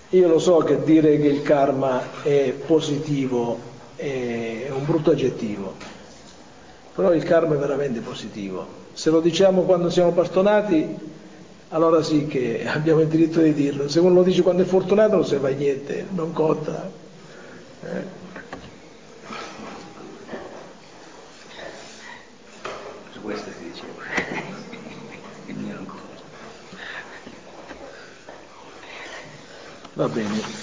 Io lo so che dire che il karma è positivo è un brutto aggettivo, però il karma è veramente positivo. Se lo diciamo quando siamo bastonati, allora sì che abbiamo il diritto di dirlo. Se uno lo dice quando è fortunato non serve a niente, non conta. Su questo ti dicevo. Il mio ancora. Va bene.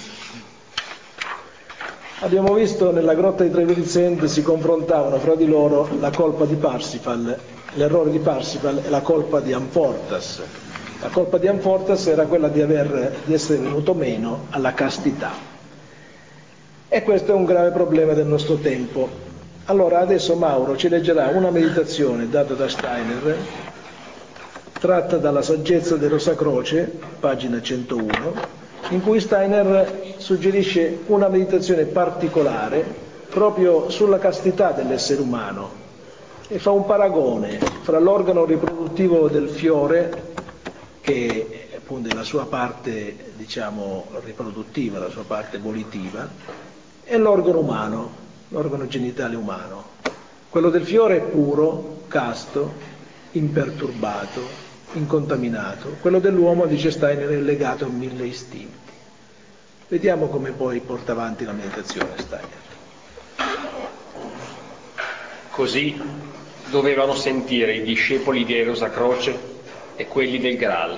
Abbiamo visto nella grotta di Trevirisende si confrontavano fra di loro la colpa di Parsifal, l'errore di Parsifal e la colpa di Amfortas. La colpa di Amfortas era quella di essere venuto meno alla castità. E questo è un grave problema del nostro tempo. Allora adesso Mauro ci leggerà una meditazione data da Steiner, tratta dalla Saggezza di Rosa Croce, pagina 101, in cui Steiner suggerisce una meditazione particolare proprio sulla castità dell'essere umano e fa un paragone fra l'organo riproduttivo del fiore, che appunto è la sua parte, diciamo, riproduttiva, la sua parte volitiva, e l'organo umano, l'organo genitale umano. Quello del fiore è puro, casto, imperturbato, incontaminato. Quello dell'uomo, dice Steiner, è legato a 1000 istinti. Vediamo come poi porta avanti la meditazione Steiner. Così dovevano sentire i discepoli di Rosa Croce e quelli del Graal.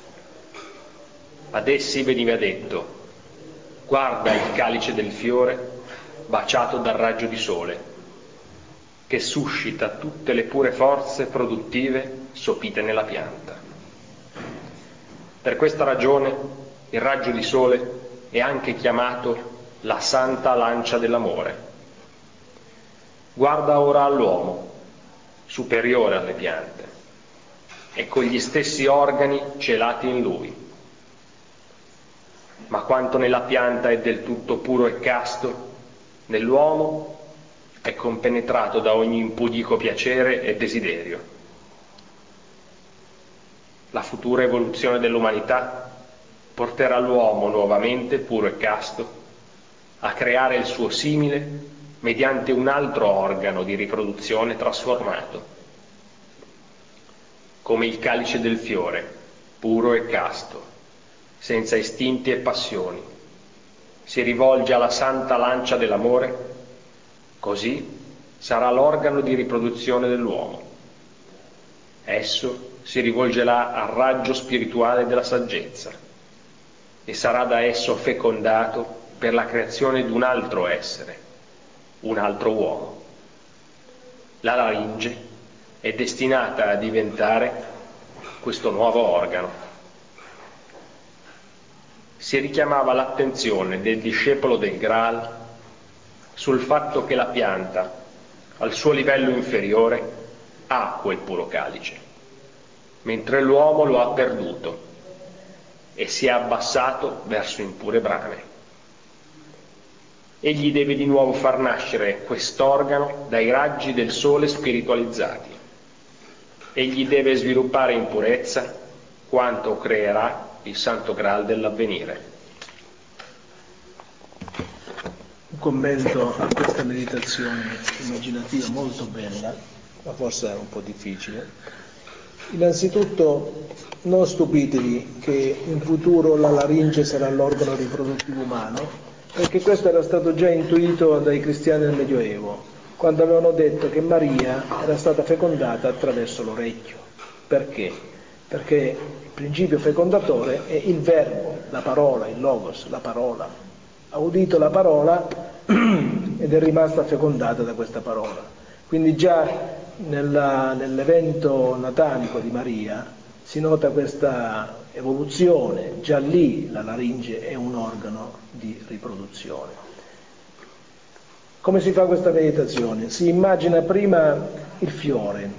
Ad essi veniva detto: guarda il calice del fiore baciato dal raggio di sole, che suscita tutte le pure forze produttive sopite nella pianta. Per questa ragione il raggio di sole è anche chiamato la santa lancia dell'amore. Guarda ora all'uomo, superiore alle piante, e con gli stessi organi celati in lui. Ma quanto nella pianta è del tutto puro e casto, nell'uomo è compenetrato da ogni impudico piacere e desiderio. La futura evoluzione dell'umanità porterà l'uomo nuovamente puro e casto a creare il suo simile mediante un altro organo di riproduzione trasformato. Come il calice del fiore, puro e casto, senza istinti e passioni, si rivolge alla santa lancia dell'amore, così sarà l'organo di riproduzione dell'uomo. Esso si rivolgerà al raggio spirituale della saggezza e sarà da esso fecondato per la creazione di un altro essere, un altro uomo. La laringe è destinata a diventare questo nuovo organo. Si richiamava l'attenzione del discepolo del Graal sul fatto che la pianta, al suo livello inferiore, ha quel puro calice, mentre l'uomo lo ha perduto e si è abbassato verso impure brame. Egli deve di nuovo far nascere quest'organo dai raggi del sole spiritualizzati. Egli deve sviluppare in purezza quanto creerà il Santo Graal dell'avvenire. Un commento a questa meditazione immaginativa molto bella, ma forse un po' difficile. Innanzitutto non stupitevi che in futuro la laringe sarà l'organo riproduttivo umano, perché questo era stato già intuito dai cristiani del Medioevo, quando avevano detto che Maria era stata fecondata attraverso l'orecchio. Perché? Perché il principio fecondatore è il verbo, la parola, il logos, la parola. Ha udito la parola ed è rimasta fecondata da questa parola. Quindi già nell'evento natalico di Maria si nota questa evoluzione, già lì la laringe è un organo di riproduzione. Come si fa questa meditazione? Si immagina prima il fiore,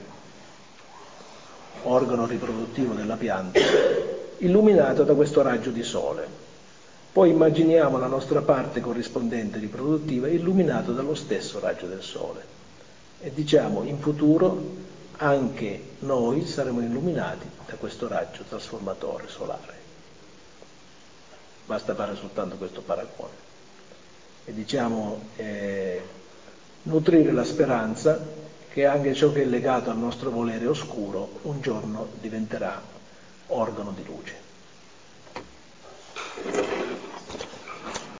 organo riproduttivo della pianta, illuminato da questo raggio di sole. Poi immaginiamo la nostra parte corrispondente riproduttiva illuminato dallo stesso raggio del sole e diciamo in futuro anche noi saremo illuminati da questo raggio trasformatore solare. basta fare soltanto questo paragone. E diciamo nutrire la speranza che anche ciò che è legato al nostro volere oscuro un giorno diventerà organo di luce.